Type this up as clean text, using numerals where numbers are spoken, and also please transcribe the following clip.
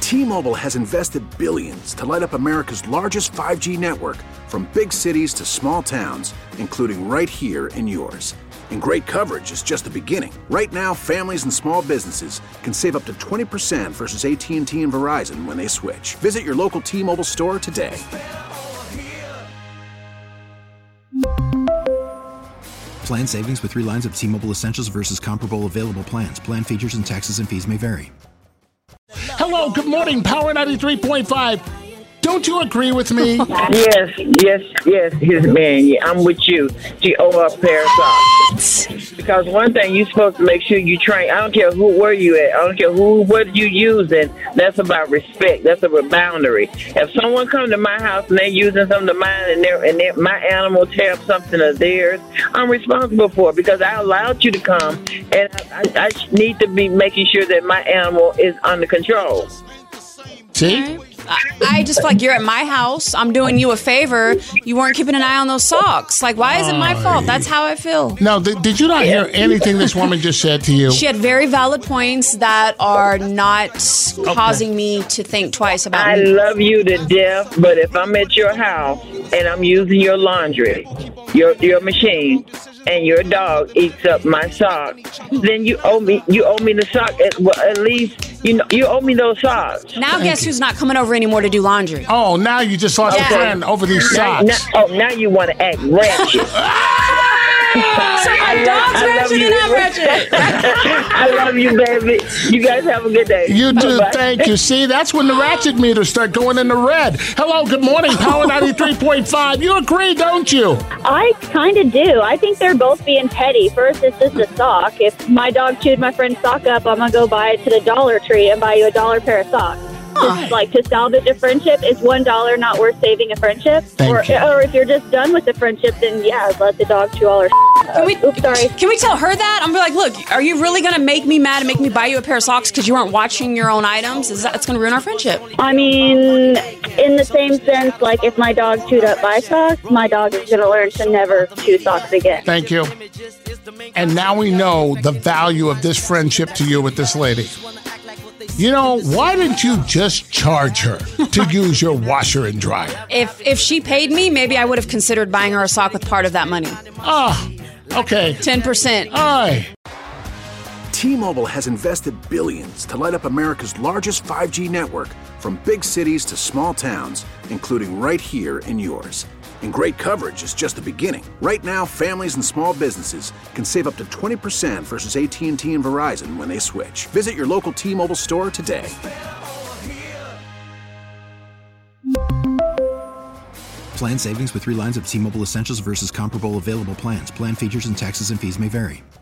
T-Mobile has invested billions to light up America's largest 5G network, from big cities to small towns, including right here in yours. And great coverage is just the beginning. Right now, families and small businesses can save up to 20% versus AT&T and Verizon when they switch. Visit your local T-Mobile store today. Plan savings with 3 lines of T-Mobile Essentials versus comparable available plans. Plan features and taxes and fees may vary. Hello, good morning, Power 93.5. Don't you agree with me? Yes, man. Yeah, I'm with you. She owe her a pair of socks. Because one thing, you're supposed to make sure you train. I don't care where you at. I don't care what you using. That's about respect. That's a boundary. If someone come to my house and they're using something of mine and my animal tear up something of theirs, I'm responsible for it because I allowed you to come, and I need to be making sure that my animal is under control. See? I just feel like you're at my house. I'm doing you a favor. You weren't keeping an eye on those socks. Like, why is it my fault? That's how I feel. Now, did you not hear anything this woman just said to you? She had very valid points that are not causing me to think twice about I love you to death, but if I'm at your house and I'm using your laundry, your machine, and your dog eats up my sock, then you owe me the sock. At least you owe me those socks. Now guess who's not coming over anymore to do laundry? Oh, now you just lost a friend over these socks. Now you want to act ratchet. So your dog's ratchet and I'm ratchet. I love you, baby. You guys have a good day. You do. Bye-bye. Thank you. See, that's when the ratchet meters start going in the red. Hello, good morning, Power 93.5. You agree, don't you? I kind of do. I think they're both being petty. First, it's just a sock. If my dog chewed my friend's sock up, I'm going to go buy it to the Dollar Tree and buy you a $1 pair of socks. It's like to salvage a friendship, is $1 not worth saving a friendship? Or if you're just done with the friendship, then yeah, let the dog chew all her Can we tell her that? I'm like, look, are you really going to make me mad and make me buy you a pair of socks because you weren't watching your own items? That's going to ruin our friendship. I mean, in the same sense, like if my dog chewed up my socks, my dog is going to learn to never chew socks again. Thank you. And now we know the value of this friendship to you with this lady. You know, why didn't you just charge her to use your washer and dryer? If she paid me, maybe I would have considered buying her a sock with part of that money. Okay. 10%. Aye. T-Mobile has invested billions to light up America's largest 5G network, from big cities to small towns, including right here in yours. And great coverage is just the beginning. Right now, families and small businesses can save up to 20% versus AT&T and Verizon when they switch. Visit your local T-Mobile store today. Plan savings with 3 lines of T-Mobile Essentials versus comparable available plans. Plan features and taxes and fees may vary.